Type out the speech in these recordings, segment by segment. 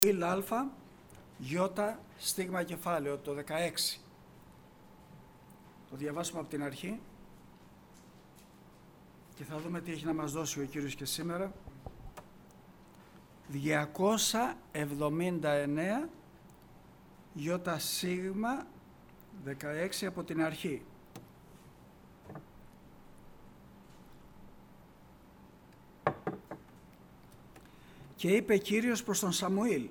Σαμουήλ Α, Ι, στίγμα κεφάλαιο, το 16. Το διαβάσουμε από την αρχή και θα δούμε τι έχει να μας δώσει ο Κύριος και σήμερα. 279 Ι σίγμα 16 από την αρχή. Και είπε Κύριος προς τον Σαμουήλ: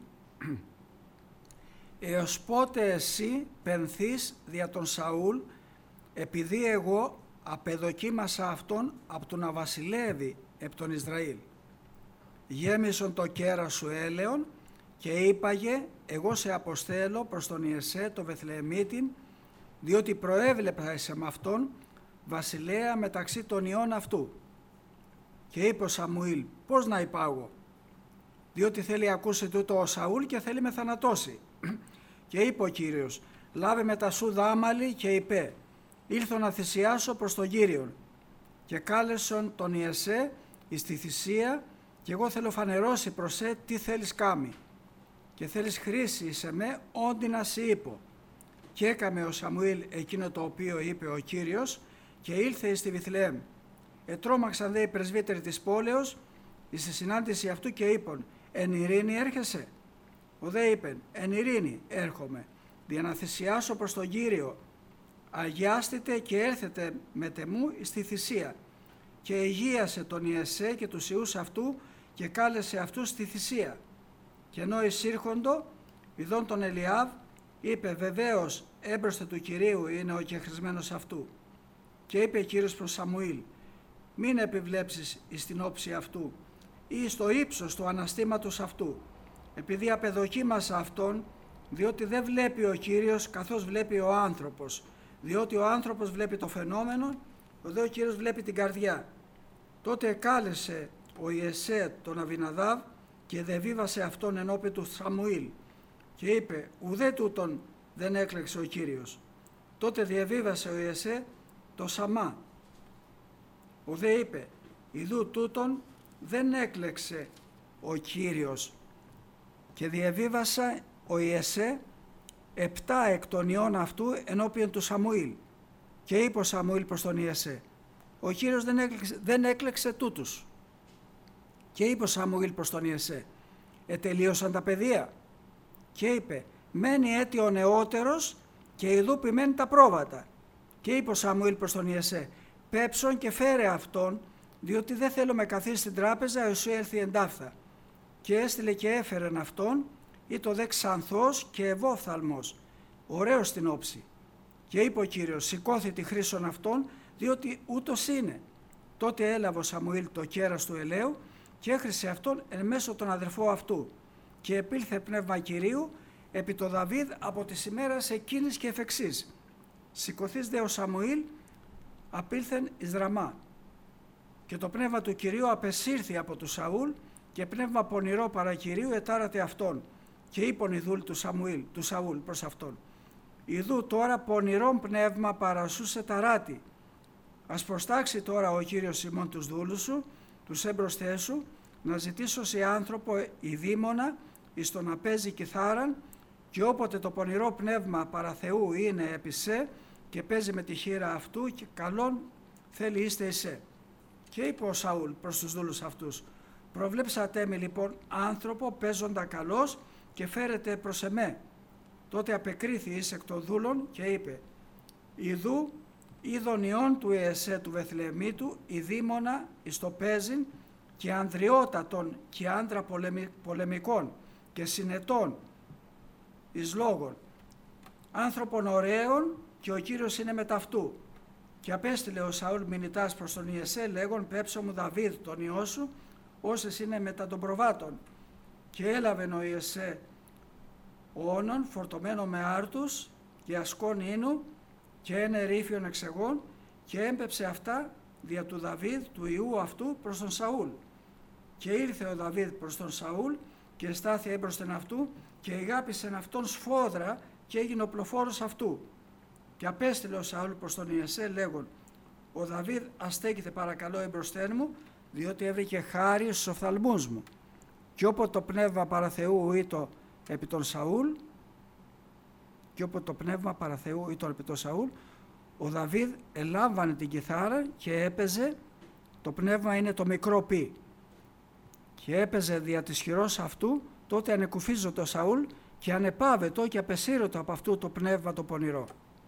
έως πότε εσύ πενθείς δια τον Σαούλ, επειδή εγώ απεδοκίμασα αυτόν από το να βασιλεύει επ' τον Ισραήλ. Γέμισον το κέρας σου έλεον και είπαγε: εγώ σε αποστέλω προς τον Ιεσέ το Βεθλεεμίτην, διότι προέβλεπα σε με αυτόν βασιλέα μεταξύ των ιών αυτού. Και είπε ο Σαμουήλ: πώς να υπάγω, διότι θέλει ακούσει τούτο ο Σαούλ και θέλει με θανατώσει. Και είπε ο Κύριος: λάβε μετά σου δάμαλη και είπε: ήλθω να θυσιάσω προς τον Κύριον. Και κάλεσον τον Ιεσέ εις τη θυσία, και εγώ θέλω φανερώσει προς σε τι θέλεις κάμει. Και θέλεις χρήση εις εμέ όντι να σοι είπω. Και έκαμε ο Σαμουήλ εκείνο το οποίο είπε ο Κύριος και ήλθε εις τη Βηθλεέμ. Ετρώμαξαν δε οι πρεσβύτεροι της πόλεως εις τη συνάντηση αυτού και είπαν: εν ειρήνη έρχεσαι? Ο δε είπεν: εν ειρήνη έρχομαι, δια να θυσιάσω προς τον Κύριο. Αγιάστητε και έρθετε με τεμού εις τη θυσία. Και εγίασε τον Ιεσέ και τους ιούς αυτού και κάλεσε αυτούς στη θυσία. Και ενώ εισήρχοντο, ειδών τον Ελιάβ, είπε: βεβαίως έμπροσθε του Κυρίου είναι ο κεχρισμένος αυτού. Και είπε Κύριος προς Σαμουήλ: μην επιβλέψεις εις την όψη αυτού ή στο ύψος του αναστήματος αυτού, επειδή απεδοκίμασα αυτόν, διότι δεν βλέπει ο Κύριος καθώς βλέπει ο άνθρωπος, διότι ο άνθρωπος βλέπει το φαινόμενο, ο Κύριος βλέπει την καρδιά. Τότε κάλεσε ο Ιεσέ τον Αβιναδάβ και δεβίβασε αυτόν ενώπιον του Σαμουήλ και είπε: ουδέ τούτον δεν έκλεξε ο Κύριος. Τότε διαβίβασε ο Ιεσέ το Σαμά. Ο δε είπε: ιδού τούτον δεν έκλεξε ο Κύριος. Και διαβίβασα ο Ιεσέ 7 εκ των ιών αυτού ενώπιον του Σαμουήλ. Και είπε ο Σαμουήλ προς τον Ιεσέ: ο Κύριος δεν έκλεξε τούτους. Και είπε ο Σαμουήλ προς τον Ιεσέ: ετελείωσαν τα παιδεία? Και είπε: μένει έτη ο νεότερος και ιδού ποιμένει τα πρόβατα. Και είπε ο Σαμουήλ προς τον Ιεσέ: πέψον και φέρε αυτόν, διότι δεν θέλω με καθίσει στην τράπεζα έως έλθει εντάφθα. Και έστειλε και έφερεν αυτόν, ή το δε ξανθός και ευόφθαλμος, ωραίος στην όψη. Και είπε ο Κύριος: σηκώθη τη χρήσον αυτόν, διότι ούτως είναι. Τότε έλαβε ο Σαμουήλ το κέρας του ελαίου και έχρισε αυτόν εν μέσω των αδερφών αυτού. Και επήλθε πνεύμα Κυρίου επί το Δαβίδ από τις ημέρας εκείνης και εφ' εξής. Σηκωθείς δε ο Σαμουήλ, απήλθεν εις Ραμά. Και το πνεύμα του Κυρίου απεσύρθη από του Σαούλ, και πνεύμα πονηρό παρά Κυρίου ετάρατε αυτόν. Και είπον ιδούλ του Σαούλ προς αυτόν: ιδού τώρα πονηρόν πνεύμα παρασούσε ταράτη. Ας προστάξει τώρα ο Κύριος ημών τους δούλους σου, τους έμπροσθές σου, να ζητήσω σε άνθρωπο ειδήμονα εις το να παίζει κιθάραν, και όποτε το πονηρό πνεύμα παρά Θεού είναι επί σε και παίζει με τη χείρα αυτού, και καλόν θέλει είστε εσέ. Και είπε ο Σαούλ προς τους δούλους αυτούς: προβλέψατε με λοιπόν άνθρωπο παίζοντα καλός και φέρετε προς εμέ. Τότε απεκρίθη εις εκ των δούλων και είπε: ιδού είδων ιών του Ιεσέ του Βεθλεεμίτου, ειδήμονα εις το παίζειν και ανδριότατον και άντρα πολεμικών και συνετών εις λόγων, άνθρωπον ωραίων, και ο Κύριος είναι μετ' αυτού. Και απέστειλε ο Σαούλ μηνυτάς προς τον Ιεσέ λέγον: πέψω μου Δαβίδ τον ιό σου, όσες είναι μετά των προβάτων. Και έλαβεν ο Ιεσέ όνον φορτωμένο με άρτους και ασκών ίνου και ένα ρήφιον εξεγών, και έμπεψε αυτά δια του Δαβίδ του ιού αυτού προς τον Σαούλ. Και ήρθε ο Δαβίδ προς τον Σαούλ και στάθη έμπροσθεν αυτού και εγάπησεν αυτόν σφόδρα και έγινε ο πλοφόρος αυτού. Και απέστειλε ο Σαούλ προς τον Ιεσέ λέγον: ο Δαβίδ αστέκηθε παρακαλώ εμπροσθέν μου, διότι έβρικε χάρη στους οφθαλμούς μου. Και όποτε το πνεύμα παρά Θεού ήτο επί τον Σαούλ, και όπου το πνεύμα παραθεού ήταν επί τον Σαούλ, ο Δαβίδ ελάμβανε την κιθάρα και έπαιζε, το πνεύμα είναι το μικρό πι, και έπαιζε δια της χειρός αυτού, τότε ανεκουφίζεται ο Σαούλ και ανεπάβετο και απεσύρωτο από αυτού το πνεύμα το πονηρό.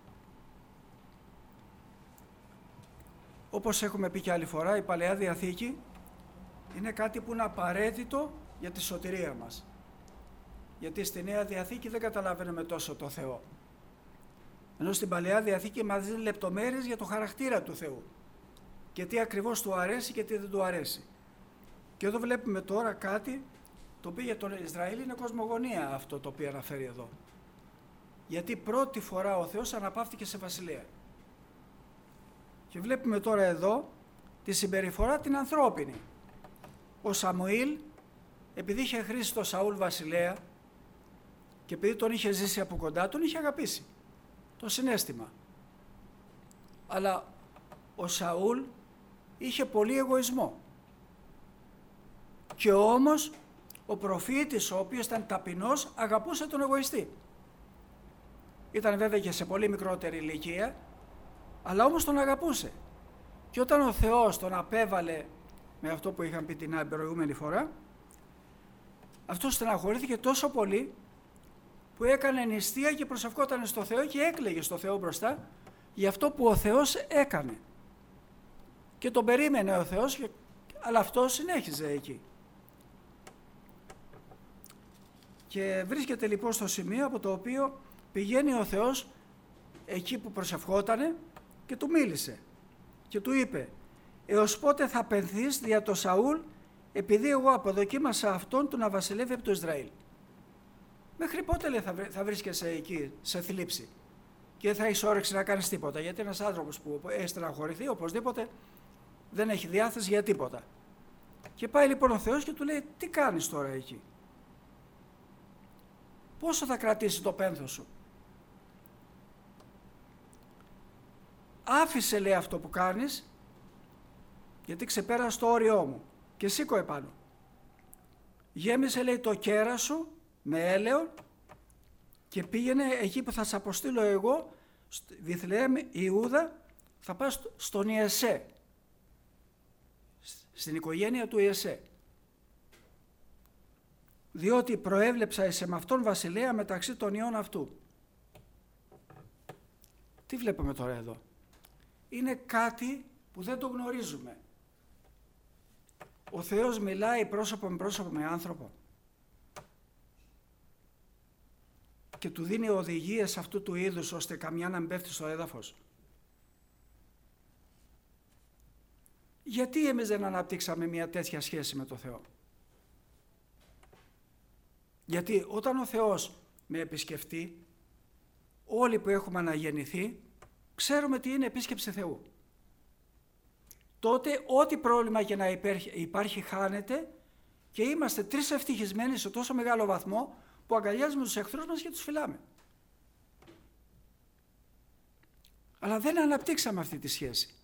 Όπως έχουμε πει και άλλη φορά, η Παλαιά Διαθήκη είναι κάτι που είναι απαραίτητο για τη σωτηρία μας. Γιατί στη Νέα Διαθήκη δεν καταλαβαίνουμε τόσο το Θεό. Ενώ στην Παλαιά Διαθήκη μας δίνει λεπτομέρειες για το χαρακτήρα του Θεού. Και τι ακριβώς του αρέσει και τι δεν του αρέσει. Και εδώ βλέπουμε τώρα κάτι το οποίο για τον Ισραήλ είναι κοσμογονία, αυτό το οποίο αναφέρει εδώ. Γιατί πρώτη φορά ο Θεός αναπαύτηκε σε βασιλεία. Και βλέπουμε τώρα εδώ τη συμπεριφορά την ανθρώπινη. Ο Σαμουήλ, επειδή είχε χρήσει τον Σαούλ βασιλέα και επειδή τον είχε ζήσει από κοντά, τον είχε αγαπήσει. Το συναίσθημα. Αλλά ο Σαούλ είχε πολύ εγωισμό. Και όμως ο προφήτης, ο οποίος ήταν ταπεινός, αγαπούσε τον εγωιστή. Ήταν βέβαια και σε πολύ μικρότερη ηλικία, αλλά όμως τον αγαπούσε. Και όταν ο Θεός τον απέβαλε με αυτό που είχαν πει την προηγούμενη φορά, αυτός στεναχωρήθηκε τόσο πολύ που έκανε νηστεία και προσευχόταν στο Θεό και έκλαιγε στο Θεό μπροστά για αυτό που ο Θεός έκανε. Και τον περίμενε ο Θεός, αλλά αυτός συνέχιζε εκεί. Και βρίσκεται λοιπόν στο σημείο από το οποίο πηγαίνει ο Θεός εκεί που προσευχότανε και του μίλησε και του είπε: «Έως πότε θα πενθείς δια το Σαούλ, επειδή εγώ αποδοκίμασα αυτόν του να βασιλεύει από το Ισραήλ?» Μέχρι πότε, λέει, θα βρίσκεσαι εκεί σε θλίψη και δεν θα έχεις όρεξη να κάνεις τίποτα? Γιατί ένας άνθρωπος που έχει στεναχωρηθεί οπωσδήποτε δεν έχει διάθεση για τίποτα. Και πάει λοιπόν ο Θεός και του λέει: «Τι κάνεις τώρα εκεί? Πόσο θα κρατήσει το πένθος σου? Άφησε», λέει, «αυτό που κάνεις, γιατί ξεπέρασε το όριό μου, και σήκω επάνω. Γέμισε», λέει, «το κέρας σου με έλαιο και πήγαινε εκεί που θα σε αποστείλω εγώ, Βιθλεέμ Ιούδα, θα πας στον Ιεσέ, στην οικογένεια του Ιεσέ. Διότι προέβλεψα εις με αυτόν βασιλέα μεταξύ των ιών αυτού». Τι βλέπουμε τώρα εδώ? Είναι κάτι που δεν το γνωρίζουμε. Ο Θεός μιλάει πρόσωπο με άνθρωπο και του δίνει οδηγίες αυτού του είδους ώστε καμιά να μην πέφτει στο έδαφος. Γιατί εμείς δεν αναπτύξαμε μια τέτοια σχέση με το Θεό? Γιατί όταν ο Θεός με επισκεφτεί, όλοι που έχουμε αναγεννηθεί ξέρουμε τι είναι επίσκεψη Θεού. Τότε ό,τι πρόβλημα και να υπάρχει χάνεται και είμαστε τρεις ευτυχισμένοι σε τόσο μεγάλο βαθμό που αγκαλιάζουμε τους εχθρούς μας και τους φυλάμε. Αλλά δεν αναπτύξαμε αυτή τη σχέση.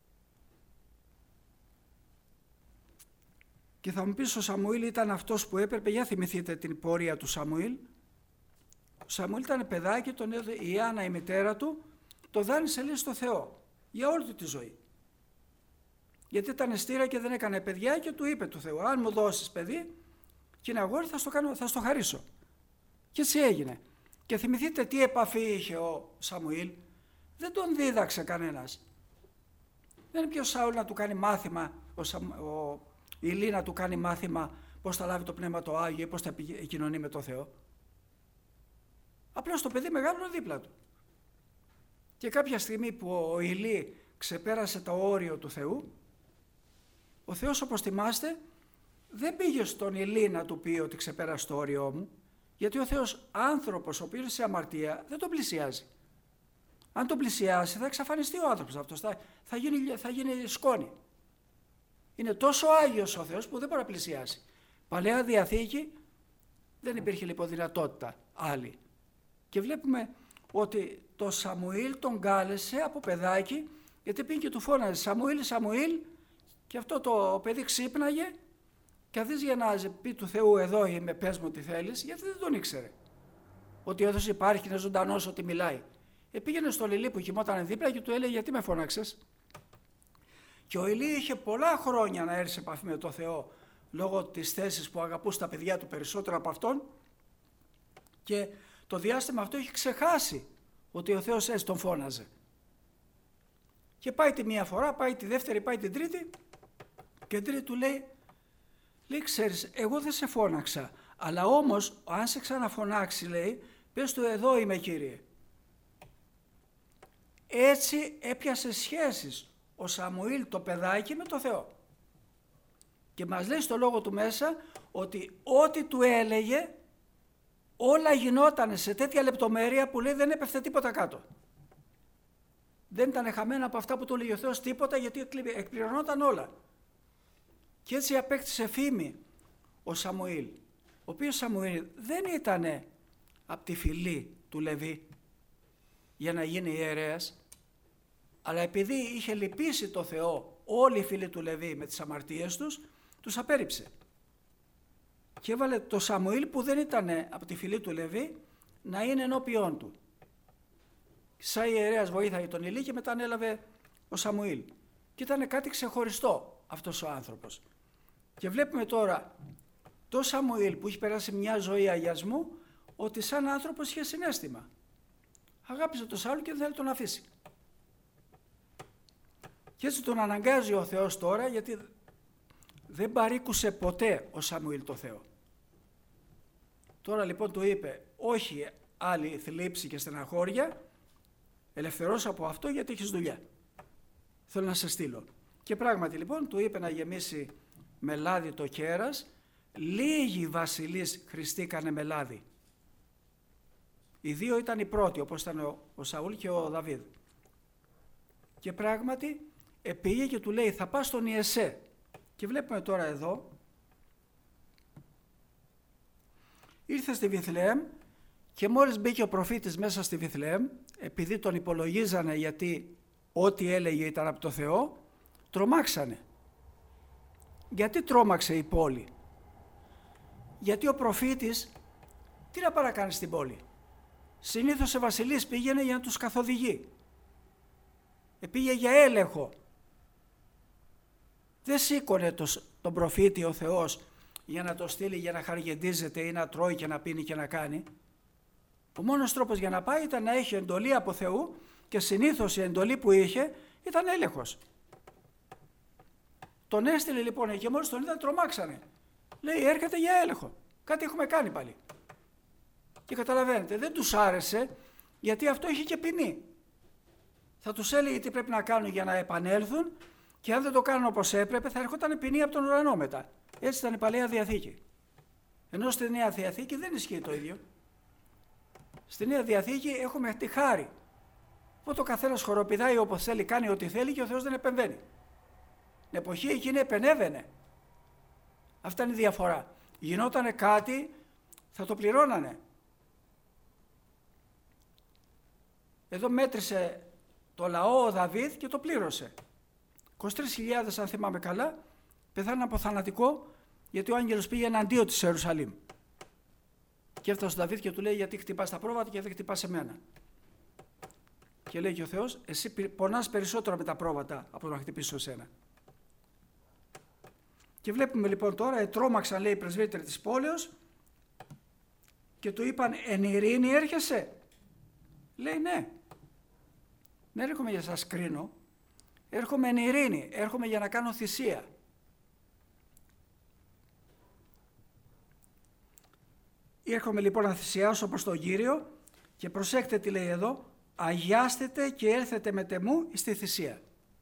Και θα μου πεις, ο Σαμουήλ ήταν αυτός που έπρεπε? Για θυμηθείτε την πορεία του Σαμουήλ. Ο Σαμουήλ ήταν παιδάκι, τον έδωσε η Άννα, η μητέρα του, το δάνεισε, λέει, στο Θεό για όλη του τη ζωή. Γιατί ήταν στήρα και δεν έκανε παιδιά και του είπε του Θεού: «Αν μου δώσεις παιδί και είναι αγόρι, θα στο χαρίσω». Και έτσι έγινε. Και θυμηθείτε τι επαφή είχε ο Σαμουήλ. Δεν τον δίδαξε κανένας. Δεν είναι πιο Σαούλ να του κάνει μάθημα, ο Ηλί να του κάνει μάθημα πώς θα λάβει το Πνεύμα το Άγιο ή πώς θα επικοινωνεί με το Θεό. Απλώς το παιδί μεγάλωνε δίπλα του. Και κάποια στιγμή που ο Ηλί ξεπέρασε το όριο του Θεού, ο Θεός, όπως θυμάστε, δεν πήγε στον Ηλί να του πει ότι ξεπέρασε το όριό μου, γιατί ο Θεός, άνθρωπος ο οποίος είναι σε αμαρτία, δεν τον πλησιάζει. Αν τον πλησιάσει θα εξαφανιστεί ο άνθρωπος αυτός, θα γίνει σκόνη. Είναι τόσο Άγιος ο Θεός που δεν μπορεί να πλησιάσει. Παλαιά Διαθήκη δεν υπήρχε λοιπόν δυνατότητα άλλη. Και βλέπουμε ότι το Σαμουήλ τον κάλεσε από παιδάκι, γιατί πήγε και του φώναζε: «Σαμουήλ, Σαμουήλ», και αυτό το παιδί ξύπναγε Και αν δεις για να πει του Θεού εδώ είμαι, πες μου τι θέλεις, γιατί δεν τον ήξερε. Ότι ο Θεός υπάρχει, είναι ζωντανός, ότι μιλάει. Πήγαινε στο Ηλί που κοιμόταν δίπλα και του έλεγε γιατί με φώναξες. Και ο Ηλί είχε πολλά χρόνια να έρθει σε επαφή με τον Θεό λόγω της θέσης που αγαπούσε τα παιδιά του περισσότερο από αυτόν, και το διάστημα αυτό είχε ξεχάσει ότι ο Θεός έτσι τον φώναζε. Και πάει τη μία φορά, πάει τη δεύτερη, πάει την τρίτη, και τρίτη του λέει ξέρεις, εγώ δεν σε φώναξα, αλλά όμως αν σε ξαναφωνάξει, λέει, πες του εδώ είμαι, Κύριε. Έτσι έπιασε σχέσεις ο Σαμουήλ το παιδάκι με το Θεό. Και μας λέει στο λόγο του μέσα ότι ό,τι του έλεγε όλα γινόταν σε τέτοια λεπτομέρεια που λέει δεν έπεφτε τίποτα κάτω. Δεν ήταν χαμένα από αυτά που του έλεγε ο Θεός τίποτα, γιατί εκπληρωνόταν όλα. Και έτσι απέκτησε φήμη ο Σαμουήλ, ο οποίος Σαμουήλ δεν ήταν από τη φυλή του Λεβί για να γίνει ιερέας, αλλά επειδή είχε λυπήσει το Θεό όλοι οι φίλοι του Λεβί με τις αμαρτίες τους, τους απέρριψε. Και έβαλε το Σαμουήλ που δεν ήταν από τη φυλή του Λεβί να είναι ενώπιόν του. Σαν ιερέας βοήθαγε τον Ηλί και μετά ανέλαβε ο Σαμουήλ. Και ήταν κάτι ξεχωριστό αυτός ο άνθρωπος. Και βλέπουμε τώρα το Σαμουήλ που έχει περάσει μια ζωή αγιασμού, ότι σαν άνθρωπος είχε συναίσθημα. Αγάπησε τον Σάουλ και δεν θέλει τον αφήσει. Και έτσι τον αναγκάζει ο Θεός τώρα, γιατί δεν παρήκουσε ποτέ ο Σαμουήλ το Θεό. Τώρα λοιπόν του είπε όχι άλλη θλίψη και στεναχώρια, ελευθερώσου από αυτό γιατί έχεις δουλειά. Θέλω να σε στείλω. Και πράγματι λοιπόν του είπε να γεμίσει με λάδι το κέρας, λίγοι βασιλείς χρηστήκανε με λάδι. Οι δύο ήταν οι πρώτοι, όπως ήταν ο Σαούλ και ο Δαβίδ. Και πράγματι πήγε και του λέει θα πας στον Ιεσέ. Και βλέπουμε τώρα εδώ, ήρθε στη Βιθλεέμ και μόλις μπήκε ο προφήτης μέσα στη Βιθλεέμ, επειδή τον υπολογίζανε γιατί ό,τι έλεγε ήταν από το Θεό, τρομάξανε. Γιατί τρόμαξε η πόλη? Γιατί ο προφήτης τι να παρακάνει στην πόλη? Συνήθως ο βασιλής πήγαινε για να τους καθοδηγεί. Πήγε για έλεγχο. Δεν σήκωνε τον προφήτη ο Θεός για να το στείλει για να χαργεντίζεται ή να τρώει και να πίνει και να κάνει. Ο μόνος τρόπος για να πάει ήταν να έχει εντολή από Θεού, και συνήθως η εντολή που είχε ήταν έλεγχος. Τον έστειλε λοιπόν και μόλις τον είδαν τρομάξανε. Λέει έρχεται για έλεγχο. Κάτι έχουμε κάνει πάλι. Και καταλαβαίνετε, δεν τους άρεσε, γιατί αυτό είχε και ποινή. Θα τους έλεγε τι πρέπει να κάνουν για να επανέλθουν, και αν δεν το κάνουν όπως έπρεπε θα έρχονταν ποινή από τον ουρανό μετά. Έτσι ήταν η Παλαιά Διαθήκη. Ενώ στη Νέα Διαθήκη δεν ισχύει το ίδιο. Στη Νέα Διαθήκη έχουμε τη χάρη. Οπότε ο καθένας χοροπηδάει όπως θέλει, κάνει ό,τι θέλει και ο Θεός δεν επεμβαίνει. Την εποχή εκείνη επενέβαινε. Αυτή είναι η διαφορά. Γινότανε κάτι, θα το πληρώνανε. Εδώ μέτρησε το λαό ο Δαβίδ και το πλήρωσε. 23.000 αν θυμάμαι καλά πεθάναν από θανατικό, γιατί ο άγγελος πήγε εναντίον της Ιερουσαλήμ. Και έφτασε ο Δαβίδ και του λέει γιατί χτυπάς τα πρόβατα και δεν χτυπάς εμένα. Και λέει και ο Θεός εσύ πονάς περισσότερο με τα πρόβατα από να χτυπήσω εσένα. Και βλέπουμε λοιπόν τώρα ετρώμαξαν λέει οι πρεσβύτεροι της πόλεως και του είπαν εν ειρήνη έρχεσαι? Λέει ναι. Δεν έρχομαι για σας κρίνω, έρχομαι εν ειρήνη, έρχομαι για να κάνω θυσία. Έρχομαι λοιπόν να θυσιάσω προς τον Κύριο και προσέξτε τι λέει εδώ, αγιάστετε και έρθετε με τεμού στη θυσία.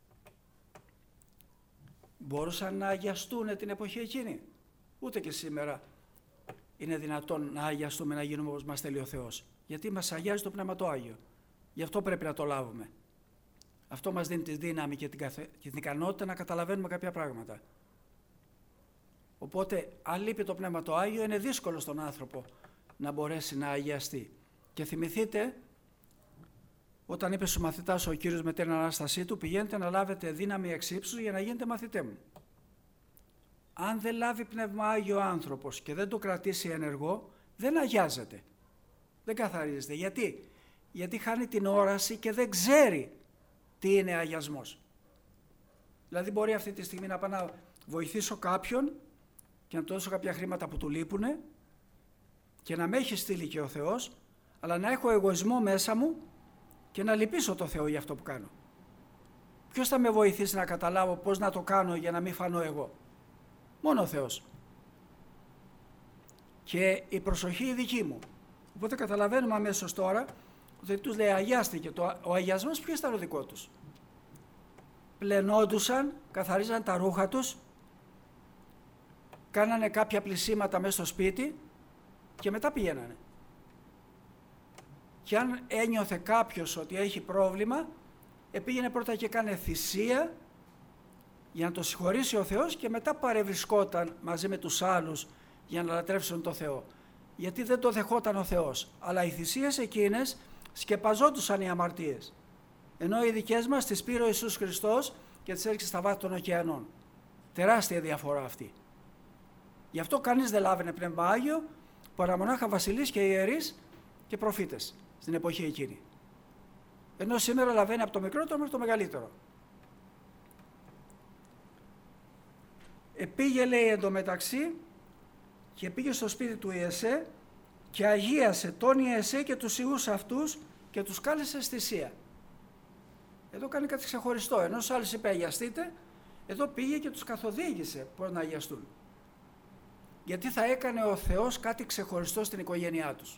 Μπορούσαν να αγιαστούν την εποχή εκείνη? Ούτε και σήμερα είναι δυνατόν να αγιαστούμε, να γίνουμε όπως μας θέλει ο Θεός. Γιατί μας αγιάζει το Πνεύμα το Άγιο. Γι' αυτό πρέπει να το λάβουμε. Αυτό μας δίνει τη δύναμη και την ικανότητα να καταλαβαίνουμε κάποια πράγματα. Οπότε, αν λείπει το Πνεύμα το Άγιο, είναι δύσκολο στον άνθρωπο να μπορέσει να αγιαστεί. Και θυμηθείτε, όταν είπε στους μαθητάς ο Κύριος με την Ανάστασή του, πηγαίνετε να λάβετε δύναμη εξ ύψους για να γίνετε μαθητέ μου. αν δεν λάβει Πνεύμα Άγιο άνθρωπος και δεν το κρατήσει ενεργό, δεν αγιάζεται, δεν καθαρίζεται. Γιατί χάνει την όραση και δεν ξέρει τι είναι αγιασμός. Δηλαδή μπορεί αυτή τη στιγμή να πάω να βοηθήσω κάποιον και να του δώσω κάποια χρήματα που του λείπουνε και να με έχει στείλει και ο Θεός, αλλά να έχω εγωισμό μέσα μου και να λυπήσω το Θεό για αυτό που κάνω. Ποιος θα με βοηθήσει να καταλάβω πώς να το κάνω για να μην φανώ εγώ? Μόνο ο Θεός. Και η προσοχή η δική μου. Οπότε καταλαβαίνουμε αμέσως τώρα ότι τους λέει αγιάστηκε. Ο αγιασμός ποιος ήταν ο δικό τους? Πλενόντουσαν, καθαρίζαν τα ρούχα τους, κάνανε κάποια πλυσίματα μέσα στο σπίτι και μετά πηγαίνανε. Και αν ένιωθε κάποιος ότι έχει πρόβλημα, πήγαινε πρώτα και έκανε θυσία για να το συγχωρήσει ο Θεός και μετά παρευρισκόταν μαζί με τους άλλους για να λατρεύσουν το Θεό. Γιατί δεν το δεχόταν ο Θεός. Αλλά οι θυσίες εκείνες σκεπαζόντουσαν οι αμαρτίες. Ενώ οι δικές μας τις πήρε ο Ιησούς Χριστός και τις έριξε στα βάθη των ωκεανών. Τεράστια διαφορά αυτή. Γι' αυτό κανείς δεν λάβαινε Πνεύμα Άγιο παρά μονάχα βασιλείς και ιερείς και προφήτες στην εποχή εκείνη. Ενώ σήμερα λαβαίνει από το μικρότερο μέχρι το μεγαλύτερο. Πήγε, λέει, εντωμεταξύ και πήγε στο σπίτι του Ιεσέ και αγίασε τον Ιεσέ και τους ιούς αυτούς και τους κάλεσε στη θυσία. Εδώ κάνει κάτι ξεχωριστό. Ενώ στους άλλους είπε αγιαστείτε, εδώ πήγε και τους καθοδήγησε πώς να αγιαστούν. Γιατί θα έκανε ο Θεός κάτι ξεχωριστό στην οικογένειά τους.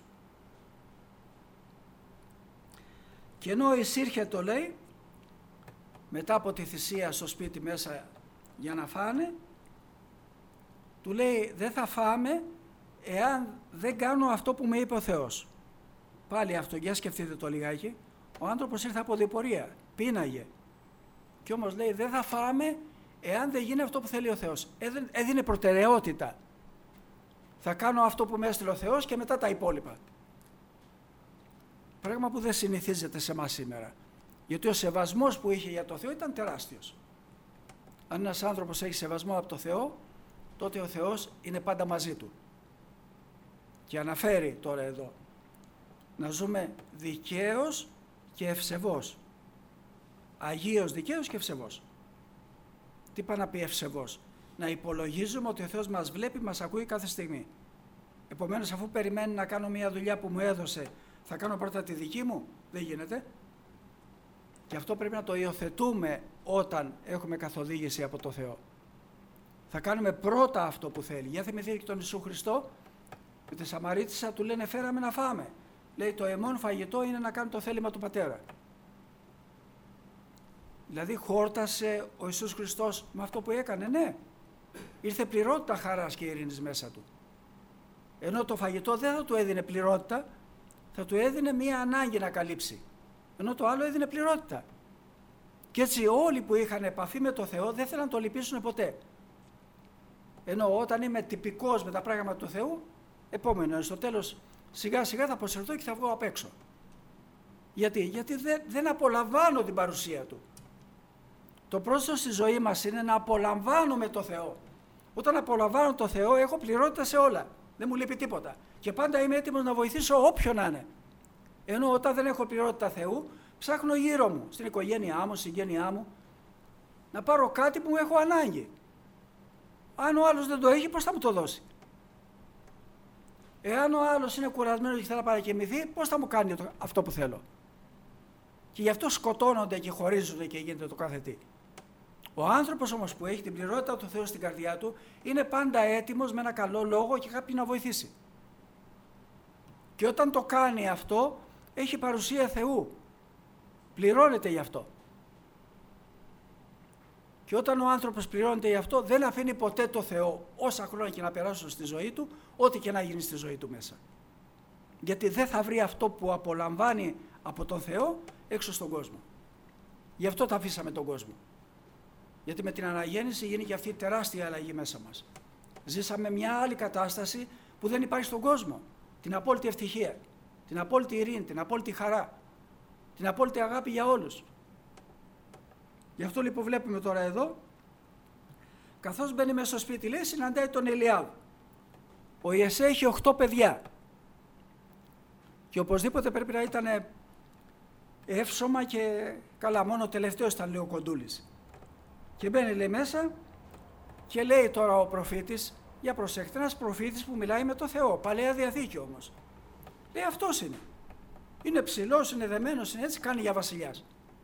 Και ενώ εισήρχε, το λέει, μετά από τη θυσία στο σπίτι μέσα για να φάνε, του λέει δεν θα φάμε εάν δεν κάνω αυτό που με είπε ο Θεός. Πάλι αυτό, για σκεφτείτε το λιγάκι. Ο άνθρωπος ήρθε από διπορία, πείναγε. Και όμως λέει δεν θα φάμε εάν δεν γίνει αυτό που θέλει ο Θεός. Έδινε προτεραιότητα. Θα κάνω αυτό που με έστειλε ο Θεός και μετά τα υπόλοιπα. Πράγμα που δεν συνηθίζεται σε εμάς σήμερα. Γιατί ο σεβασμός που είχε για το Θεό ήταν τεράστιος. Αν ένας άνθρωπος έχει σεβασμό από το Θεό, τότε ο Θεός είναι πάντα μαζί του. Και αναφέρει τώρα εδώ, να ζούμε δικαίως και ευσεβώς. Αγίος, δικαίως και ευσεβώς. Τι πάει να πει ευσεβώς? Να υπολογίζουμε ότι ο Θεός μας βλέπει, μας ακούει κάθε στιγμή. Επομένως, αφού περιμένει να κάνω μια δουλειά που μου έδωσε, θα κάνω πρώτα τη δική μου? Δεν γίνεται. Και αυτό πρέπει να το υιοθετούμε όταν έχουμε καθοδήγηση από το Θεό. Θα κάνουμε πρώτα αυτό που θέλει. Για θυμηθείτε και τον Ιησού Χριστό, και τη Σαμαρίτισσα του λένε φέραμε να φάμε. Λέει το εμόν φαγητό είναι να κάνει το θέλημα του Πατέρα. Δηλαδή χόρτασε ο Ιησούς Χριστός με αυτό που έκανε? Ναι. Ήρθε πληρότητα χαράς και ειρήνης μέσα του. Ενώ το φαγητό δεν θα του έδινε πληρότητα, θα του έδινε μία ανάγκη να καλύψει. Ενώ το άλλο έδινε πληρότητα. Και έτσι όλοι που είχαν επαφή με το Θεό δεν θέλαν να το λυπήσουν ποτέ. Ενώ όταν είμαι τυπικός με τα πράγματα του Θεού, επόμενο, στο τέλος σιγά σιγά θα αποσυρθώ και θα βγω απ' έξω. Γιατί δεν απολαμβάνω την παρουσία του. Το πρόσθετο στη ζωή μας είναι να απολαμβάνουμε το Θεό. Όταν απολαμβάνω το Θεό έχω πληρότητα σε όλα. Δεν μου λείπει τίποτα. Και πάντα είμαι έτοιμος να βοηθήσω όποιον να είναι. Ενώ όταν δεν έχω πληρότητα Θεού, ψάχνω γύρω μου, στην οικογένειά μου, στην συγγένειά μου, να πάρω κάτι που μου έχω ανάγκη. Αν ο άλλος δεν το έχει, πώς θα μου το δώσει? Εάν ο άλλος είναι κουρασμένος και θέλει να παρακοιμηθεί, πώς θα μου κάνει αυτό που θέλω? Και γι' αυτό σκοτώνονται και χωρίζονται και γίνεται το κάθε τι. Ο άνθρωπος όμως που έχει την πληρότητα του Θεού στην καρδιά του, είναι πάντα έτοιμος με ένα καλό λόγο και κάποιον να βοηθήσει. Και όταν το κάνει αυτό, έχει παρουσία Θεού. Πληρώνεται γι' αυτό. Και όταν ο άνθρωπος πληρώνεται γι' αυτό, δεν αφήνει ποτέ το Θεό, όσα χρόνια και να περάσουν στη ζωή του, ό,τι και να γίνει στη ζωή του μέσα. Γιατί δεν θα βρει αυτό που απολαμβάνει από τον Θεό έξω στον κόσμο. Γι' αυτό τα αφήσαμε τον κόσμο. Γιατί με την αναγέννηση γίνει και αυτή η τεράστια αλλαγή μέσα μας. Ζήσαμε μια άλλη κατάσταση που δεν υπάρχει στον κόσμο. Την απόλυτη ευτυχία, την απόλυτη ειρήνη, την απόλυτη χαρά, την απόλυτη αγάπη για όλους. Γι' αυτό λοιπόν βλέπουμε τώρα εδώ, καθώς μπαίνει μέσα στο σπίτι, λέει, συναντάει τον Ελιάβ. Ο Ιεσέ έχει 8 παιδιά και οπωσδήποτε πρέπει να ήταν εύσωμα και καλά, μόνο ο τελευταίος ήταν λίγο κοντούλης. Και μπαίνει, λέει, μέσα και λέει τώρα ο προφήτης, για προσέξτε, ένας προφήτης που μιλάει με το Θεό, Παλαιά Διαθήκη όμως. Λέει, αυτός είναι. Είναι ψηλός, είναι δεμένος, είναι έτσι, κάνει για βασιλιάς.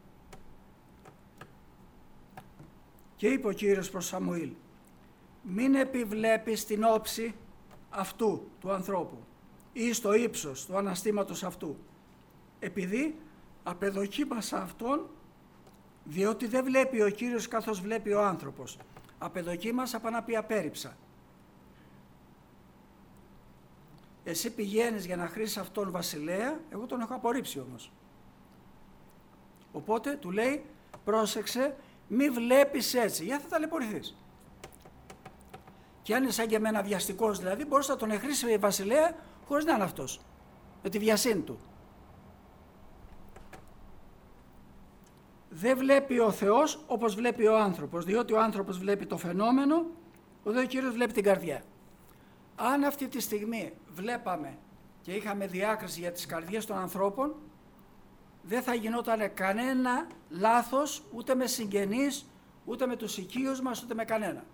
Και είπε ο Κύριος προς Σαμουήλ, μην επιβλέπεις την όψη αυτού του ανθρώπου ή στο ύψος του αναστήματος αυτού, επειδή απεδοκίμασα αυτόν, διότι δεν βλέπει ο Κύριος καθώς βλέπει ο άνθρωπος. Απεδοκίμασα, πάνω να πει απέρριψα. Εσύ πηγαίνεις για να χρήσεις αυτόν βασιλέα, εγώ τον έχω απορρίψει όμως. Οπότε του λέει, πρόσεξε, μη βλέπεις έτσι, γιατί θα ταλαιπωρηθείς. Και αν είναι σαν και εμένα βιαστικός δηλαδή, μπορείς να τον εχρήσεις βασιλέα χωρίς να είναι αυτός, με τη βιασύνη του. Δεν βλέπει ο Θεός όπως βλέπει ο άνθρωπος, διότι ο άνθρωπος βλέπει το φαινόμενο, ο δε Κύριος βλέπει την καρδιά. Αν αυτή τη στιγμή βλέπαμε και είχαμε διάκριση για τις καρδιές των ανθρώπων, δεν θα γινόταν κανένα λάθος ούτε με συγγενείς, ούτε με τους οικείους μας, ούτε με κανένα.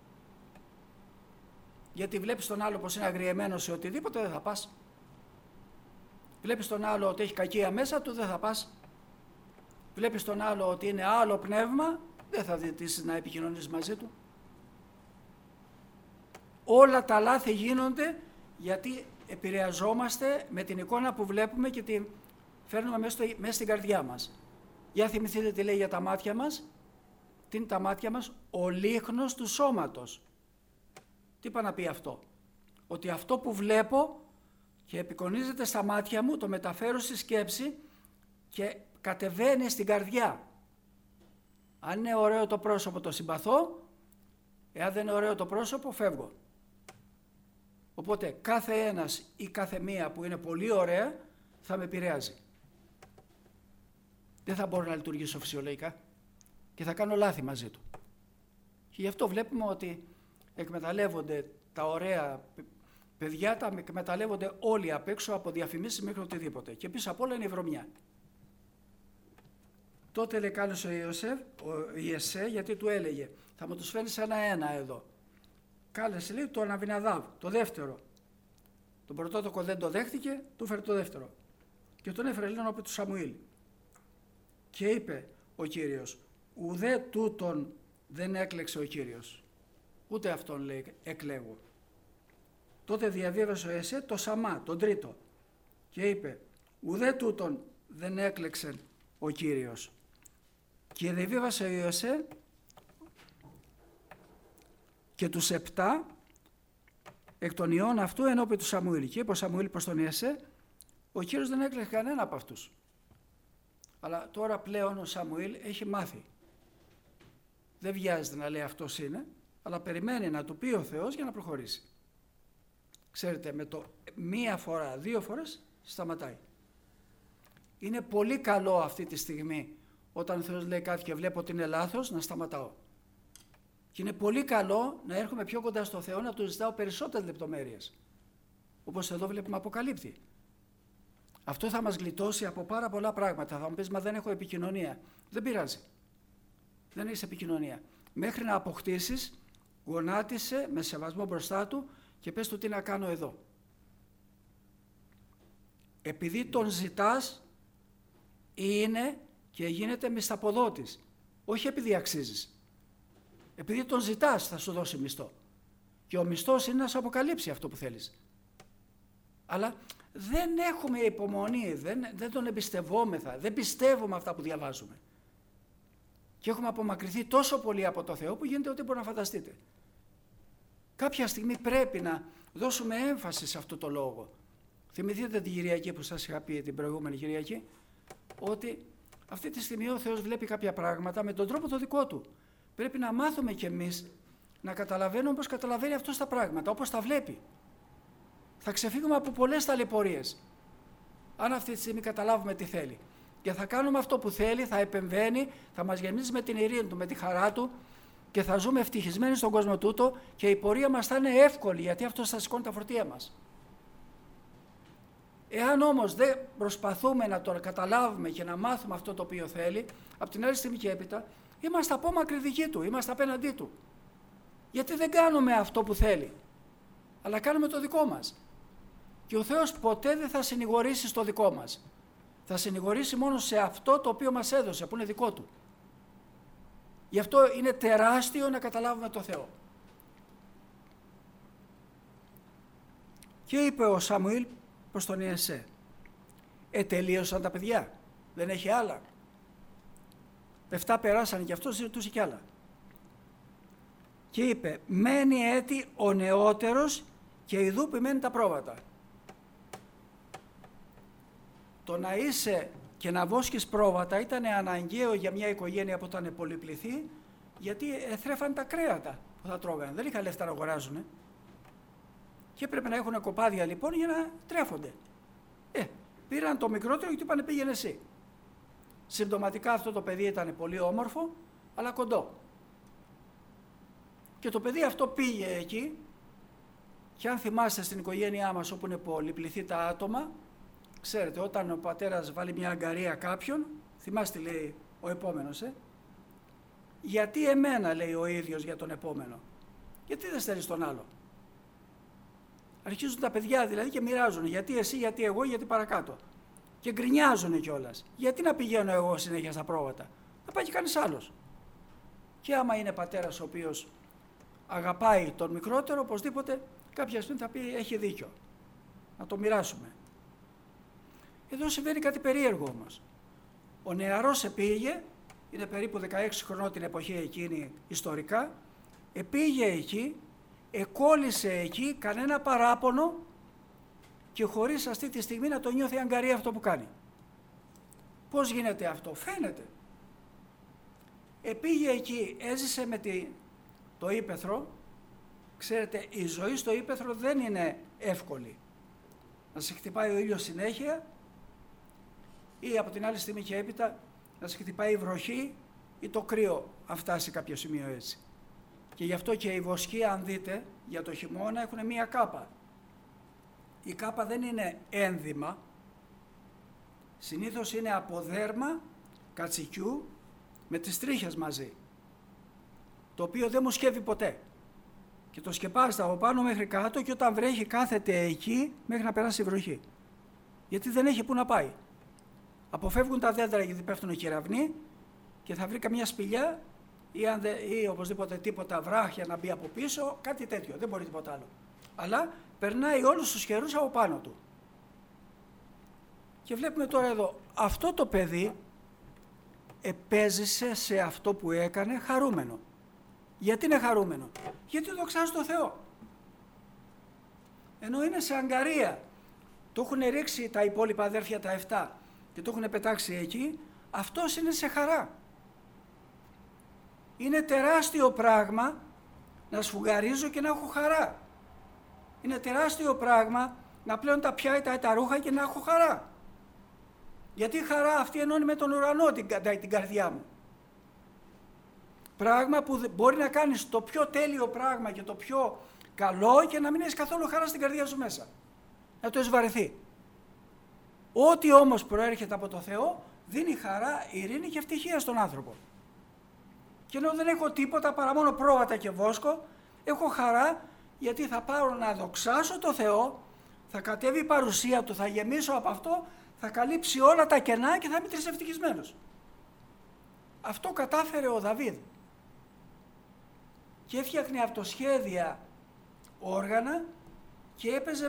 Γιατί βλέπεις τον άλλο πως είναι αγριεμένος σε οτιδήποτε, δεν θα πας. Βλέπεις τον άλλο ότι έχει κακία μέσα του, δεν θα πας. Βλέπεις τον άλλο ότι είναι άλλο πνεύμα, δεν θα ζητήσεις να επικοινωνείς μαζί του. Όλα τα λάθη γίνονται γιατί επηρεαζόμαστε με την εικόνα που βλέπουμε και την φέρνουμε μέσα στην καρδιά μας. Για θυμηθείτε τι λέει για τα μάτια μας. Τι είναι τα μάτια μας? Ο λίχνος του σώματος. Τι είπα να πει αυτό? Ότι αυτό που βλέπω και επικονίζεται στα μάτια μου, το μεταφέρω στη σκέψη και κατεβαίνει στην καρδιά. Αν είναι ωραίο το πρόσωπο, το συμπαθώ. Εάν δεν είναι ωραίο το πρόσωπο, φεύγω. Οπότε κάθε ένας ή κάθε μία που είναι πολύ ωραία θα με επηρεάζει. Δεν θα μπορώ να λειτουργήσω φυσιολογικά και θα κάνω λάθη μαζί του. Και γι' αυτό βλέπουμε ότι εκμεταλλεύονται τα ωραία παιδιά, τα εκμεταλλεύονται όλοι απ' έξω, από διαφημίσεις μέχρι οτιδήποτε. Και πίσω απ' όλα είναι η βρωμιά. Τότε λέει κάλεσε ο Ιεσέ, γιατί του έλεγε, θα μου τους φέρνεις ένα-ένα εδώ. Κάλεσε, λέει, τον Αβιναδάβ, το δεύτερο. Τον πρωτότοκο δεν το δέχτηκε, του φέρε το δεύτερο. Και τον έφερε, λέει, ενώπιον του Σαμουήλ. Και είπε ο Κύριος, ουδέ τούτον δεν έκλεξε ο Κύριος. Ούτε αυτόν, λέει, εκλέγω. Τότε διαβίβασε ο Ιεσέ το Σαμά, τον τρίτο. Και είπε, ουδέ τούτον δεν έκλεξε ο Κύριος. Και διαβίβασε ο Ιεσέ και τους 7 εκ των ιών αυτού ενώπιον του Σαμουήλ. Και είπε ο Σαμουήλ προς τον Ιεσέ, ο Κύριος δεν έκλεξε κανένα από αυτούς. Αλλά τώρα πλέον ο Σαμουήλ έχει μάθει. Δεν βιάζεται να λέει αυτός είναι, αλλά περιμένει να του πει ο Θεός για να προχωρήσει. Ξέρετε, με το μία φορά, 2 φορές σταματάει. Είναι πολύ καλό αυτή τη στιγμή όταν ο Θεός λέει κάτι και βλέπω ότι είναι λάθος, να σταματάω. Και είναι πολύ καλό να έρχομαι πιο κοντά στο Θεό, να του ζητάω περισσότερες λεπτομέρειες. Όπως εδώ βλέπουμε αποκαλύπτει. Αυτό θα μας γλιτώσει από πάρα πολλά πράγματα. Θα μου πεις, μα δεν έχω επικοινωνία. Δεν πειράζει. Δεν έχεις επικοινωνία. Μέχρι να αποκτήσεις, γονάτισε με σεβασμό μπροστά του και πες του τι να κάνω εδώ. Επειδή τον ζητάς, είναι και γίνεται μισθαποδότης. Όχι επειδή αξίζεις. Επειδή τον ζητάς θα σου δώσει μισθό. Και ο μισθός είναι να σου αποκαλύψει αυτό που θέλεις. Αλλά δεν έχουμε υπομονή, δεν τον εμπιστευόμεθα, δεν πιστεύουμε αυτά που διαβάζουμε. Και έχουμε απομακρυνθεί τόσο πολύ από το Θεό που γίνεται ό,τι μπορεί να φανταστείτε. Κάποια στιγμή πρέπει να δώσουμε έμφαση σε αυτό το λόγο. Θυμηθείτε την Κυριακή που σας είχα πει την προηγούμενη Κυριακή, ότι αυτή τη στιγμή ο Θεός βλέπει κάποια πράγματα με τον τρόπο το δικό του. Πρέπει να μάθουμε κι εμείς να καταλαβαίνουμε όπως καταλαβαίνει αυτός τα πράγματα, όπως τα βλέπει. Θα ξεφύγουμε από πολλές ταλαιπωρίες. Αν αυτή τη στιγμή καταλάβουμε τι θέλει. Και θα κάνουμε αυτό που θέλει, θα επεμβαίνει, θα μας γεμίσει με την ειρήνη του, με τη χαρά του και θα ζούμε ευτυχισμένοι στον κόσμο τούτο και η πορεία μας θα είναι εύκολη, γιατί αυτός θα σηκώνει τα φορτία μας. Εάν όμως δεν προσπαθούμε να το καταλάβουμε και να μάθουμε αυτό το οποίο θέλει, από την άλλη στιγμή και έπειτα, είμαστε απόμακροι δικοί του, είμαστε απέναντί του. Γιατί δεν κάνουμε αυτό που θέλει, αλλά κάνουμε το δικό μας. Και ο Θεός ποτέ δεν θα συνηγορήσει στο δικό μας. Θα συνηγορήσει μόνο σε αυτό το οποίο μας έδωσε, που είναι δικό του. Γι' αυτό είναι τεράστιο να καταλάβουμε το Θεό. Και είπε ο Σαμουήλ προς τον Ιεσέ, τελείωσαν τα παιδιά, δεν έχει άλλα. 7 περάσανε και αυτός ζητούσε κι άλλα. Και είπε, μένει έτη ο νεότερος και ιδού μένει τα πρόβατα. Το να είσαι και να βόσκεις πρόβατα ήταν αναγκαίο για μια οικογένεια που ήταν πολυπληθή, γιατί θρέφαν τα κρέατα που θα τρώγανε. Δεν είχαν λεφτά να αγοράζουν. Και έπρεπε να έχουν κοπάδια λοιπόν για να τρέφονται. Πήραν το μικρότερο και του είπανε πήγαινε εσύ. Συμπτωματικά αυτό το παιδί ήταν πολύ όμορφο, αλλά κοντό. Και το παιδί αυτό πήγε εκεί και αν θυμάστε στην οικογένειά μας όπου είναι πολυπληθή τα άτομα, ξέρετε όταν ο πατέρας βάλει μια αγκαρία κάποιον, θυμάστε λέει ο επόμενος, γιατί εμένα λέει ο ίδιος για τον επόμενο, γιατί δεν στέλνεις τον άλλο. Αρχίζουν τα παιδιά δηλαδή και μοιράζουν, γιατί εσύ, γιατί εγώ, γιατί παρακάτω. Και γκρινιάζουν κιόλας. Γιατί να πηγαίνω εγώ συνέχεια στα πρόβατα, να πάει και κανείς άλλος. Και άμα είναι πατέρας ο οποίος αγαπάει τον μικρότερο, οπωσδήποτε κάποια στιγμή θα πει έχει δίκιο. Να το μοιράσουμε. Εδώ συμβαίνει κάτι περίεργο όμως. Ο νεαρός επήγε, είναι περίπου 16 χρονών την εποχή εκείνη ιστορικά, επήγε εκεί, εκόλλησε εκεί κανένα παράπονο και χωρίς αυτή τη στιγμή να το νιώθει αγκαρία αυτό που κάνει. Πώς γίνεται αυτό, φαίνεται. Επήγε εκεί, έζησε με το ύπαιθρο. Ξέρετε, η ζωή στο ύπαιθρο δεν είναι εύκολη. Να σε χτυπάει ο ήλιος συνέχεια ή από την άλλη στιγμή και έπειτα να σε χτυπάει η βροχή ή το κρύο, αν φτάσει κάποιο σημείο έτσι. Και γι' αυτό και οι βοσκοί, αν δείτε, για το χειμώνα έχουν μία κάπα. Η κάπα δεν είναι ένδυμα, συνήθως είναι από δέρμα κατσικιού με τις τρίχες μαζί, το οποίο δεν μου σκεύει ποτέ. Και το σκεπάζεται από πάνω μέχρι κάτω και όταν βρέχει κάθεται εκεί μέχρι να περάσει η βροχή. Γιατί δεν έχει που να πάει. Αποφεύγουν τα δέντρα γιατί πέφτουν κεραυνοί και θα βρει καμιά σπηλιά ή οπωσδήποτε τίποτα βράχια να μπει από πίσω, κάτι τέτοιο, δεν μπορεί τίποτα άλλο. Αλλά περνάει όλους τους καιρούς από πάνω του. Και βλέπουμε τώρα εδώ, αυτό το παιδί επέζησε σε αυτό που έκανε χαρούμενο. Γιατί είναι χαρούμενο? Γιατί δοξάζει το Θεό. Ενώ είναι σε αγκαρία. Το έχουν ρίξει τα υπόλοιπα αδέρφια τα 7 και το έχουν πετάξει εκεί, αυτός είναι σε χαρά. Είναι τεράστιο πράγμα να σφουγγαρίζω και να έχω χαρά. Είναι τεράστιο πράγμα να πλέον τα πιάτα τα ρούχα και να έχω χαρά. Γιατί η χαρά αυτή ενώνει με τον ουρανό την καρδιά μου. Πράγμα που μπορεί να κάνεις το πιο τέλειο πράγμα και το πιο καλό και να μην έχεις καθόλου χαρά στην καρδιά σου μέσα. Να το έχεις βαρεθεί. Ό,τι όμως προέρχεται από το Θεό δίνει χαρά, ειρήνη και ευτυχία στον άνθρωπο. Και ενώ δεν έχω τίποτα παρά μόνο πρόβατα και βόσκο, έχω χαρά γιατί θα πάρω να δοξάσω το Θεό, θα κατέβει η παρουσία Του, θα γεμίσω από αυτό, θα καλύψει όλα τα κενά και θα είμαι ευτυχισμένος. Αυτό κατάφερε ο Δαβίδ. Και έφτιαχνε αυτοσχέδια όργανα και έπαιζε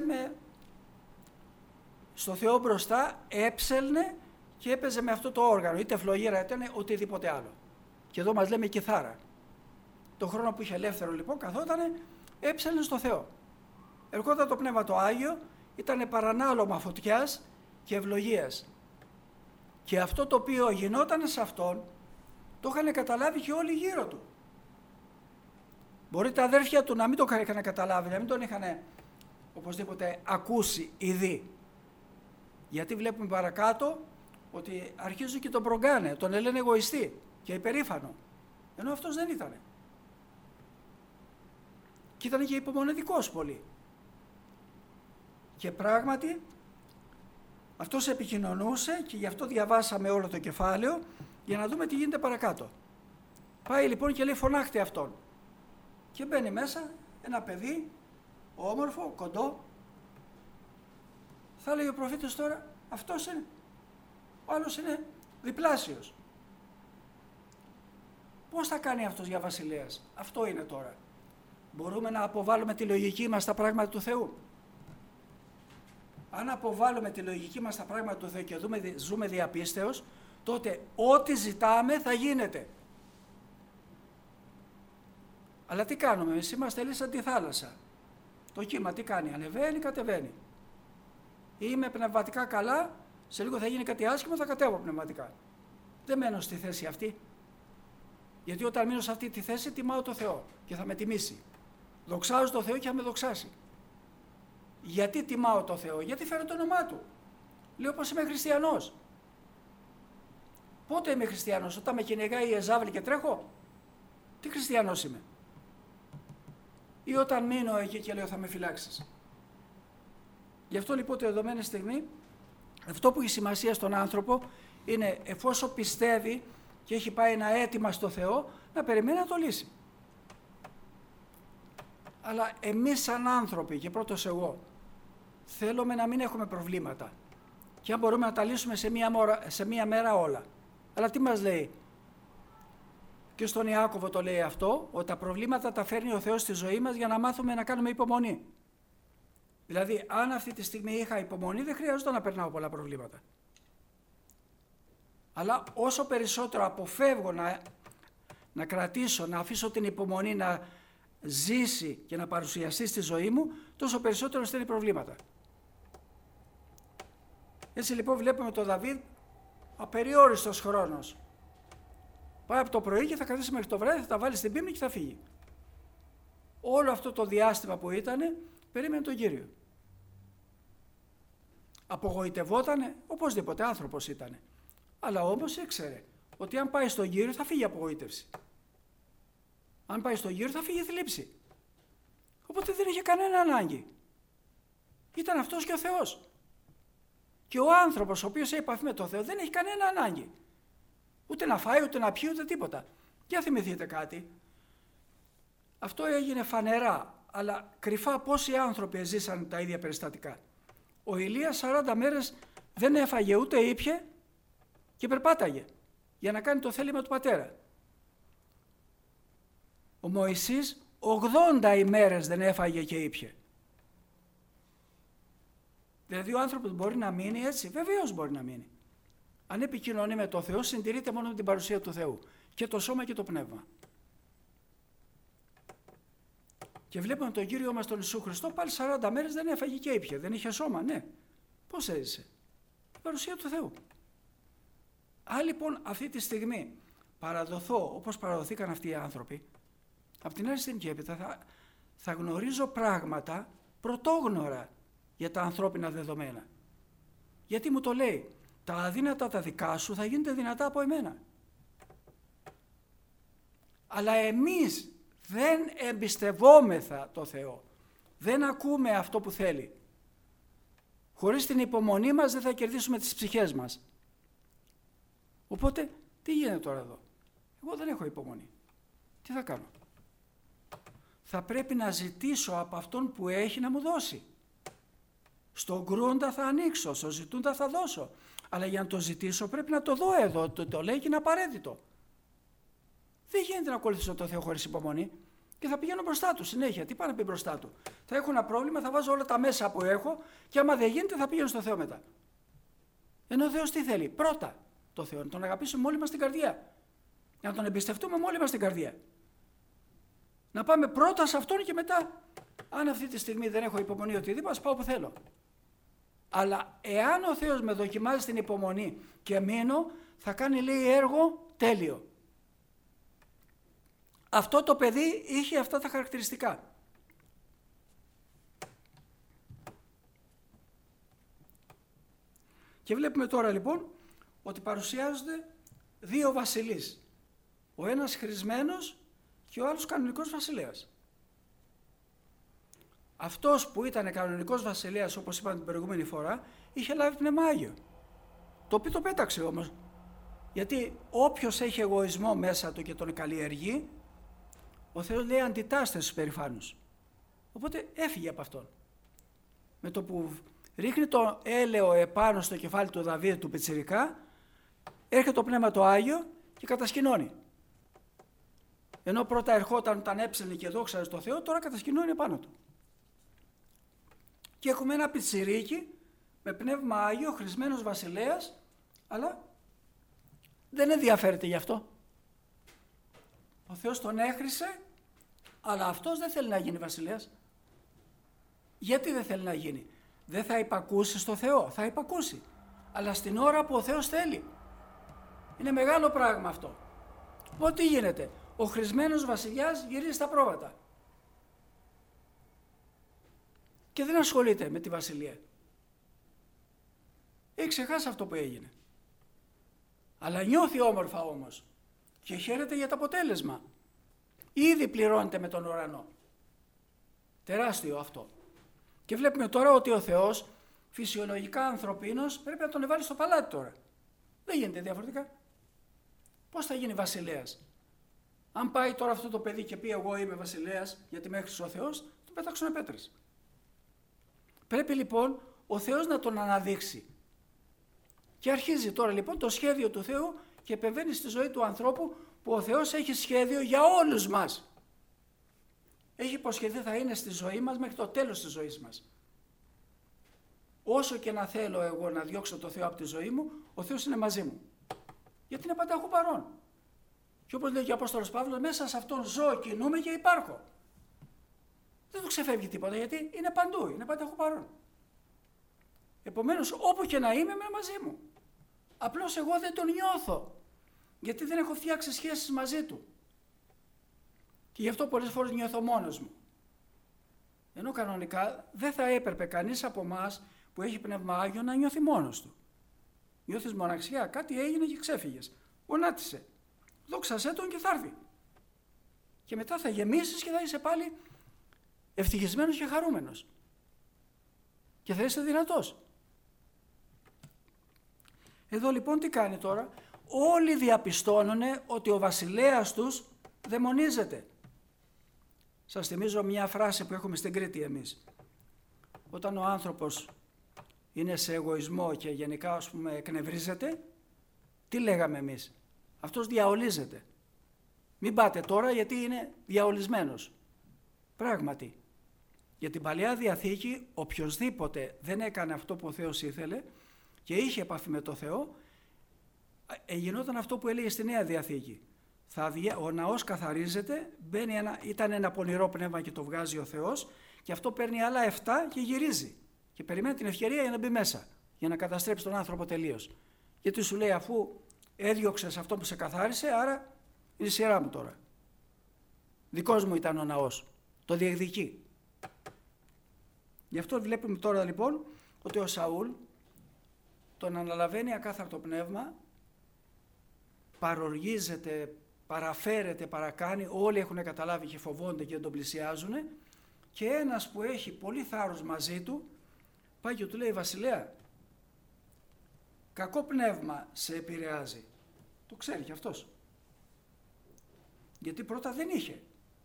στο Θεό μπροστά, έψελνε και έπαιζε με αυτό το όργανο, είτε φλογέρα ήταν οτιδήποτε άλλο. Και εδώ μας λέμε κιθάρα. Το χρόνο που είχε ελεύθερο λοιπόν καθότανε, έψελνε στο Θεό. Ερχόταν το Πνεύμα το Άγιο, ήταν παρανάλωμα φωτιάς και ευλογίας. Και αυτό το οποίο γινόταν σε αυτόν, το είχαν καταλάβει και όλοι γύρω του. Μπορεί τα αδέρφια του να μην το είχαν καταλάβει, να μην τον είχαν οπωσδήποτε ακούσει ή δει. Γιατί βλέπουμε παρακάτω ότι αρχίζουν και τον προγκάνε, τον λένε εγωιστή και υπερήφανο. Ενώ αυτός δεν ήτανε. και ήταν και υπομονετικός πολύ. Και πράγματι αυτός επικοινωνούσε και γι' αυτό διαβάσαμε όλο το κεφάλαιο για να δούμε τι γίνεται παρακάτω. Πάει λοιπόν και λέει φωνάχτε αυτόν. Και μπαίνει μέσα ένα παιδί, όμορφο, κοντό. Θα λέει ο προφήτης τώρα, αυτός είναι. Ο άλλος είναι διπλάσιος. Πώς θα κάνει αυτός για βασιλέας? Αυτό είναι τώρα. Μπορούμε να αποβάλουμε τη λογική μας στα πράγματα του Θεού? Αν αποβάλουμε τη λογική μας στα πράγματα του Θεού και ζούμε διαπίστεως, τότε ό,τι ζητάμε θα γίνεται. Αλλά τι κάνουμε? Εμείς είμαστε λίγο σαν τη θάλασσα. Το κύμα τι κάνει? Ανεβαίνει, κατεβαίνει. Είμαι πνευματικά καλά, σε λίγο θα γίνει κάτι άσχημο, θα κατέβω πνευματικά. Δεν μένω στη θέση αυτή. Γιατί όταν μείνω σε αυτή τη θέση, τιμάω το Θεό και θα με τιμήσει. Δοξάζω το Θεό και θα με δοξάσει. Γιατί τιμάω το Θεό? Γιατί φέρω το όνομά Του. Λέω πως είμαι χριστιανός. Πότε είμαι χριστιανός? Όταν με κυνηγάει η Εζάβελ και τρέχω? Τι χριστιανός είμαι? Ή όταν μείνω εκεί και λέω θα με φυλάξεις? Γι' αυτό λοιπόν τη δεδομένη στιγμή, αυτό που έχει σημασία στον άνθρωπο είναι εφόσον πιστεύει και έχει πάει ένα αίτημα στο Θεό, να περιμένει να το λύσει. Αλλά εμείς σαν άνθρωποι, και πρώτος εγώ, θέλουμε να μην έχουμε προβλήματα. Και αν μπορούμε να τα λύσουμε σε μία μέρα όλα. Αλλά τι μας λέει? Και στον Ιάκωβο το λέει αυτό, ότι τα προβλήματα τα φέρνει ο Θεός στη ζωή μας για να μάθουμε να κάνουμε υπομονή. Δηλαδή, αν αυτή τη στιγμή είχα υπομονή, δεν χρειάζεται να περνάω πολλά προβλήματα. Αλλά όσο περισσότερο αποφεύγω να κρατήσω, να αφήσω την υπομονή να ζήσει και να παρουσιαστεί στη ζωή μου, τόσο περισσότερο στέλνει προβλήματα. Έτσι λοιπόν βλέπουμε τον Δαβίδ απεριόριστος χρόνος. Πάει από το πρωί και θα καθίσει μέχρι το βράδυ, θα τα βάλει στην πίμνη και θα φύγει. Όλο αυτό το διάστημα που ήτανε, περίμενε τον Κύριο. Απογοητευότανε, οπωσδήποτε άνθρωπος ήτανε. Αλλά όμως ήξερε ότι αν πάει στον Κύριο θα φύγει απογοήτευση. Αν πάει στον Κύριο θα φύγει θλίψη. Οπότε δεν είχε κανένα ανάγκη. Ήταν αυτός και ο Θεός. Και ο άνθρωπος ο οποίος έχει επαφή με τον Θεό δεν έχει κανένα ανάγκη. Ούτε να φάει, ούτε να πιει, ούτε τίποτα. Για θυμηθείτε κάτι. Αυτό έγινε φανερά, αλλά κρυφά πόσοι άνθρωποι ζήσαν τα ίδια περιστατικά. Ο Ηλίας 40 μέρες δεν έφαγε ούτε ήπιε και περπάταγε για να κάνει το θέλημα του πατέρα. Ο Μωυσής 80 ημέρες δεν έφαγε και ήπιε. Δηλαδή ο άνθρωπος μπορεί να μείνει έτσι? Βεβαίως μπορεί να μείνει. Αν επικοινωνεί με τον Θεό, συντηρείται μόνο με την παρουσία του Θεού. Και το σώμα και το πνεύμα. Και βλέπουμε τον Κύριο μας τον Ιησού Χριστό, πάλι 40 μέρες δεν έφαγε και ήπιε. Δεν είχε σώμα, ναι. Πώς έζησε? Η παρουσία του Θεού. Αν λοιπόν αυτή τη στιγμή παραδοθώ όπως παραδοθήκαν αυτοί οι άνθρωποι, από την άλλη στιγμή και έπειτα θα γνωρίζω πράγματα πρωτόγνωρα για τα ανθρώπινα δεδομένα. Γιατί μου το λέει, τα αδύνατα τα δικά σου θα γίνονται δυνατά από εμένα. Αλλά εμείς δεν εμπιστευόμεθα το Θεό. Δεν ακούμε αυτό που θέλει. Χωρίς την υπομονή μας δεν θα κερδίσουμε τις ψυχές μας. Οπότε, τι γίνεται τώρα εδώ? Εγώ δεν έχω υπομονή. Τι θα κάνω? Θα πρέπει να ζητήσω από αυτόν που έχει να μου δώσει. Στον κρούντα θα ανοίξω, στο ζητούντα θα δώσω. Αλλά για να το ζητήσω πρέπει να το δω εδώ, το λέει και είναι απαραίτητο. Δεν γίνεται να ακολουθήσω το Θεό χωρίς υπομονή και θα πηγαίνω μπροστά του συνέχεια. Τι πάει να πει μπροστά του? Θα έχω ένα πρόβλημα, θα βάζω όλα τα μέσα που έχω και άμα δεν γίνεται θα πηγαίνω στο Θεό μετά. Ενώ ο Θεός τι θέλει? Πρώτα το Θεό, να τον αγαπήσουμε με όλη μας την καρδιά. Να τον εμπιστευτούμε με όλη μας την καρδιά. Να πάμε πρώτα σε αυτόν και μετά, αν αυτή τη στιγμή δεν έχω υπομονή οτιδήποτε, πάω που θέλω. Αλλά εάν ο Θεός με δοκιμάζει την υπομονή και μείνω, θα κάνει λέει έργο τέλειο. Αυτό το παιδί είχε αυτά τα χαρακτηριστικά. Και βλέπουμε τώρα λοιπόν ότι παρουσιάζονται δύο βασιλείς. Ο ένας χρησμένος και ο άλλος κανονικός βασιλέας. αυτός που ήταν κανονικός βασιλέας, όπως είπαμε την προηγούμενη φορά, είχε λάβει Πνεύμα Άγιο. Το οποίο το πέταξε όμως. Γιατί όποιος έχει εγωισμό μέσα του και τον καλλιεργεί, ο Θεός λέει αντιτάσσεται στους περηφάνους. Οπότε έφυγε από αυτόν. Με το που ρίχνει το έλαιο επάνω στο κεφάλι του Δαβίδ του πιτσιρικά, έρχεται το Πνεύμα το Άγιο και κατασκηνώνει. Ενώ πρώτα ερχόταν όταν έψελνε και δόξαζε στο Θεό, τώρα κατασκηνώνει επάνω του. Και έχουμε ένα πιτσιρίκι με Πνεύμα Άγιο, χρησμένος βασιλέας, αλλά δεν ενδιαφέρεται γι' αυτό. Ο Θεός τον έχρισε, αλλά αυτός δεν θέλει να γίνει βασιλέας. Γιατί δεν θέλει να γίνει? Δεν θα υπακούσει στο Θεό, θα υπακούσει. Αλλά στην ώρα που ο Θεός θέλει. Είναι μεγάλο πράγμα αυτό. Οπότε τι γίνεται? Ο χρησμένος βασιλιάς γυρίζει στα πρόβατα. Και δεν ασχολείται με τη βασιλεία. Έχει ξεχάσει αυτό που έγινε. Αλλά νιώθει όμορφα όμως και χαίρεται για το αποτέλεσμα. Ήδη πληρώνεται με τον ουρανό. Τεράστιο αυτό. Και βλέπουμε τώρα ότι ο Θεός φυσιολογικά ανθρωπίνος πρέπει να τον βάλει στο παλάτι τώρα. Δεν γίνεται διαφορετικά. Πώς θα γίνει βασιλέας? Αν πάει τώρα αυτό το παιδί και πει εγώ είμαι βασιλέας γιατί με έχρισε ο Θεός, τον πέταξουν πέτρες. Πρέπει λοιπόν ο Θεός να τον αναδείξει. Και αρχίζει τώρα λοιπόν το σχέδιο του Θεού και επεμβαίνει στη ζωή του ανθρώπου που ο Θεός έχει σχέδιο για όλους μας. Έχει υποσχεθεί θα είναι στη ζωή μας μέχρι το τέλος της ζωής μας. Όσο και να θέλω εγώ να διώξω το Θεό από τη ζωή μου, ο Θεός είναι μαζί μου. Γιατί είναι πανταχού παρόν. Και όπως λέει και ο Απόστολος Παύλος, μέσα σε αυτόν ζω, κινούμαι και υπάρχω. Δεν του ξεφεύγει τίποτα γιατί είναι παντού, είναι πανταχού παρόν. Επομένως όπου και να είμαι μαζί μου. Απλώς εγώ δεν τον νιώθω. Γιατί δεν έχω φτιάξει σχέσεις μαζί του. Και γι' αυτό πολλές φορές νιώθω μόνος μου. Ενώ κανονικά δεν θα έπρεπε κανείς από εμάς που έχει Πνεύμα Άγιο να νιώθει μόνος του. Νιώθεις μοναξιά, κάτι έγινε και ξέφυγες. Γονάτισε. Δόξασέ τον και θα έρθει. Και μετά θα γεμίσεις και θα είσαι πάλι ευτυχισμένος και χαρούμενος. Και θα είσαι δυνατός. Εδώ λοιπόν τι κάνει τώρα? Όλοι διαπιστώνουν ότι ο βασιλέας τους δαιμονίζεται. Σας θυμίζω μια φράση που έχουμε στην Κρήτη εμείς. Όταν ο άνθρωπος είναι σε εγωισμό και γενικά ας πούμε εκνευρίζεται, τι λέγαμε εμείς? Αυτός διαολίζεται. Μην πάτε τώρα γιατί είναι διαολισμένος. Πράγματι, για την Παλαιά Διαθήκη οποιοσδήποτε δεν έκανε αυτό που ο Θεός ήθελε και είχε επαφή με το Θεό, γινόταν αυτό που έλεγε στη Νέα Διαθήκη. Ο ναός καθαρίζεται, ήταν ένα πονηρό πνεύμα και το βγάζει ο Θεός και αυτό παίρνει άλλα 7 και γυρίζει και περιμένει την ευκαιρία για να μπει μέσα, για να καταστρέψει τον άνθρωπο τελείως. Γιατί σου λέει αφού έδιωξες αυτό που σε καθάρισε, άρα είναι η σειρά μου τώρα. Δικός μου ήταν ο ναός, το διεκδικεί. Γι' αυτό βλέπουμε τώρα λοιπόν ότι ο Σαούλ τον αναλαβαίνει ακάθαρτο πνεύμα, παροργίζεται, παραφέρεται, παρακάνει, όλοι έχουν καταλάβει και φοβόνται και τον πλησιάζουν και ένας που έχει πολύ θάρρος μαζί του πάει και του λέει βασιλέα, κακό πνεύμα σε επηρεάζει. Το ξέρει και αυτός. Γιατί πρώτα δεν είχε.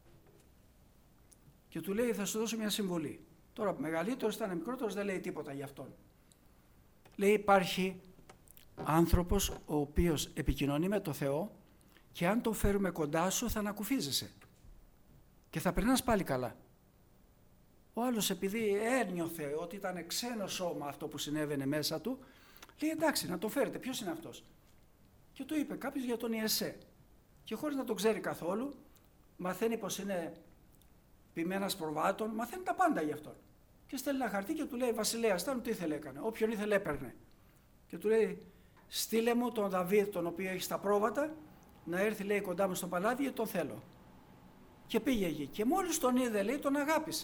Και του λέει θα σου δώσω μια συμβουλή. Τώρα μεγαλύτερος ήταν μικρότερος δεν λέει τίποτα για αυτόν. Λέει υπάρχει άνθρωπος ο οποίος επικοινωνεί με το Θεό και αν το φέρουμε κοντά σου θα ανακουφίζεσαι και θα περνάς πάλι καλά. Ο άλλος επειδή ένιωθε ότι ήταν ξένο σώμα αυτό που συνέβαινε μέσα του, λέει εντάξει να το φέρετε, ποιος είναι αυτός? Και του είπε κάποιος για τον Ιεσέ και χωρίς να το ξέρει καθόλου, μαθαίνει πως είναι ποιμένας προβάτων, μαθαίνει τα πάντα γι' αυτόν. Και στέλνει ένα χαρτί και του λέει βασιλέα, στέλνω τι ήθελε έκανε, όποιον ήθελε έπαιρνε. Και του λέει στείλε μου τον Δαβίδ τον οποίο έχει στα πρόβατα να έρθει λέει κοντά μου στο παλάτι γιατί τον θέλω. Και πήγε εκεί και μόλις τον είδε λέει τον αγάπησε.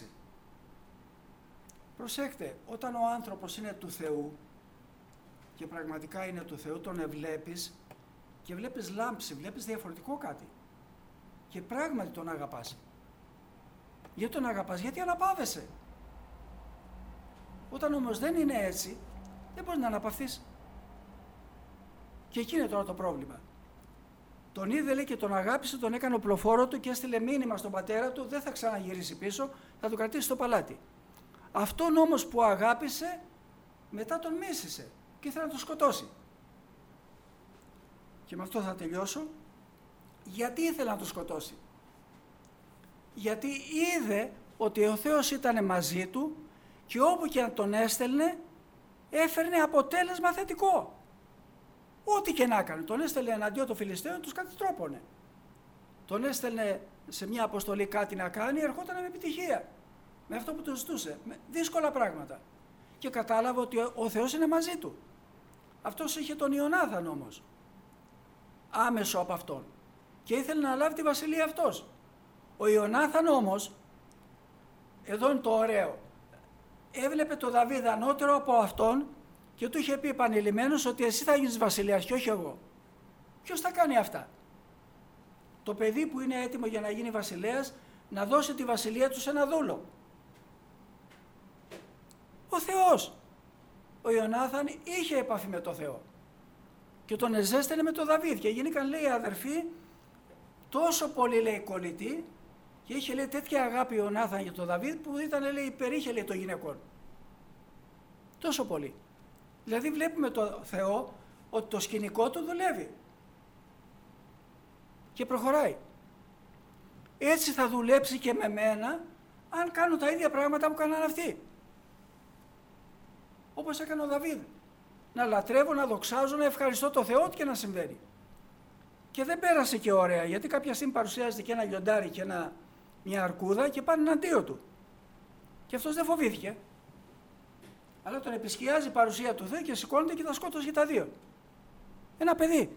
Προσέχτε, όταν ο άνθρωπος είναι του Θεού και πραγματικά είναι του Θεού, τον ευλέπεις και βλέπεις λάμψη, βλέπεις διαφορετικό κάτι και πράγματι τον αγαπάς. Γιατί τον αγαπάς? Γιατί αναπαύεσαι. Όταν όμως δεν είναι έτσι, δεν μπορείς να αναπαυθείς. Και εκεί είναι τώρα το πρόβλημα. Τον είδε, λέει, και τον αγάπησε, τον έκανε οπλοφόρο του και έστειλε μήνυμα στον πατέρα του, δεν θα ξαναγυρίσει πίσω, θα τον κρατήσει στο παλάτι. Αυτόν όμως που αγάπησε, μετά τον μίσησε και ήθελε να τον σκοτώσει. Και με αυτό θα τελειώσω. Γιατί ήθελε να τον σκοτώσει? Γιατί είδε ότι ο Θεός ήταν μαζί του και όπου και αν τον έστελνε, έφερνε αποτέλεσμα θετικό. Ό,τι και να έκανε. Τον έστελνε εναντίον των Φιλιστέων, τους κατητρόπωνε. Τον έστελνε σε μια αποστολή κάτι να κάνει, ερχόταν με επιτυχία. Με αυτό που του ζητούσε. Με δύσκολα πράγματα. Και κατάλαβε ότι ο Θεός είναι μαζί του. Αυτός είχε τον Ιωνάθαν όμως. Άμεσο από αυτόν. Και ήθελε να λάβει τη βασιλεία αυτός. Ο Ιωνάθαν όμως, εδώ είναι το ωραίο, έβλεπε τον Δαβίδ ανώτερο από αυτόν και του είχε πει επανειλημμένος ότι εσύ θα γίνεις βασιλέας και όχι εγώ. Ποιος θα κάνει αυτά? Το παιδί που είναι έτοιμο για να γίνει βασιλέας, να δώσει τη βασιλεία του σε ένα δούλο. Ο Θεός. Ο Ιωνάθαν είχε επαφή με το Θεό και τον εζέστενε με τον Δαβίδ και γίνηκαν, λέει, αδερφοί τόσο πολύ, λέει, κολλητοί και είχε, λέει, τέτοια αγάπη ο Ιωνάθαν για τον Δαβίδ που ήταν, λέει, υπερήχε, λέει, των γυναικών. Τόσο πολύ. Δηλαδή βλέπουμε το Θεό ότι το σκηνικό του δουλεύει και προχωράει. Έτσι θα δουλέψει και με μένα αν κάνω τα ίδια πράγματα που κάναν αυτοί. Όπως έκανε ο Δαβίδ. Να λατρεύω, να δοξάζω, να ευχαριστώ το Θεό, ό,τι και να συμβαίνει. Και δεν πέρασε και ωραία, γιατί κάποια στιγμή παρουσιάζεται και ένα λιοντάρι και μια αρκούδα και πάνε εναντίον του. Και αυτός δεν φοβήθηκε. Αλλά τον επισκιάζει η παρουσία του Θεού και σηκώνεται και τα σκότωσε και τα δύο. Ένα παιδί.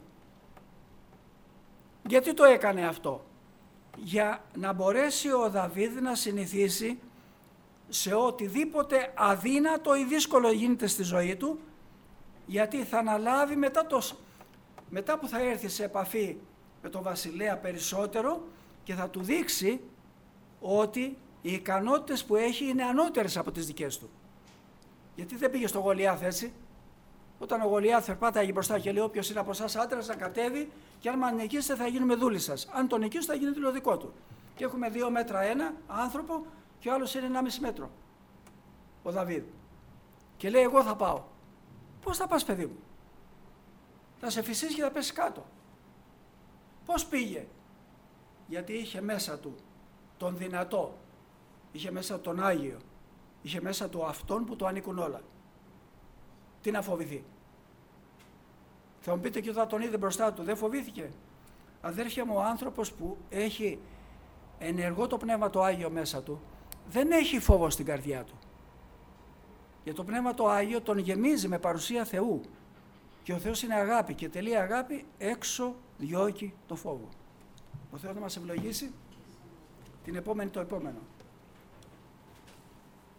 Γιατί το έκανε αυτό? Για να μπορέσει ο Δαβίδ να συνηθίσει σε οτιδήποτε αδύνατο ή δύσκολο γίνεται στη ζωή του, γιατί θα αναλάβει μετά που θα έρθει σε επαφή με τον βασιλέα περισσότερο και θα του δείξει ότι οι ικανότητες που έχει είναι ανώτερες από τις δικές του. Γιατί δεν πήγε στο Γολιάθ έτσι? Όταν ο Γολιάθ περπάταγε μπροστά και λέει όποιος είναι από εσάς άντρας να κατέβει και αν με νικήσετε θα γίνουμε δούλοι σας. Αν τον νικήσετε θα γίνει το δικό του. Και έχουμε 2 μέτρα ένα άνθρωπο και ο άλλος είναι 1,5 μέτρο. Ο Δαβίδ. Και λέει εγώ θα πάω. Πώς θα πας παιδί μου? Θα σε φυσήσει και θα πέσει κάτω. Πώς πήγε? Γιατί είχε μέσα του τον δυνατό. Είχε μέσα τον Άγιο. Είχε μέσα του αυτόν που του ανήκουν όλα. Τι να φοβηθεί? Θα μου πείτε και όταν τον είδε μπροστά του δεν φοβήθηκε? Αδέρφια μου, ο άνθρωπος που έχει ενεργό το Πνεύμα το Άγιο μέσα του δεν έχει φόβο στην καρδιά του. Για το Πνεύμα το Άγιο τον γεμίζει με παρουσία Θεού και ο Θεός είναι αγάπη και τελεί αγάπη έξω διώκει το φόβο. Ο Θεός να μας ευλογήσει την επόμενη το επόμενο.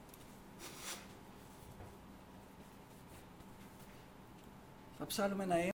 Θα ψάλουμε ένα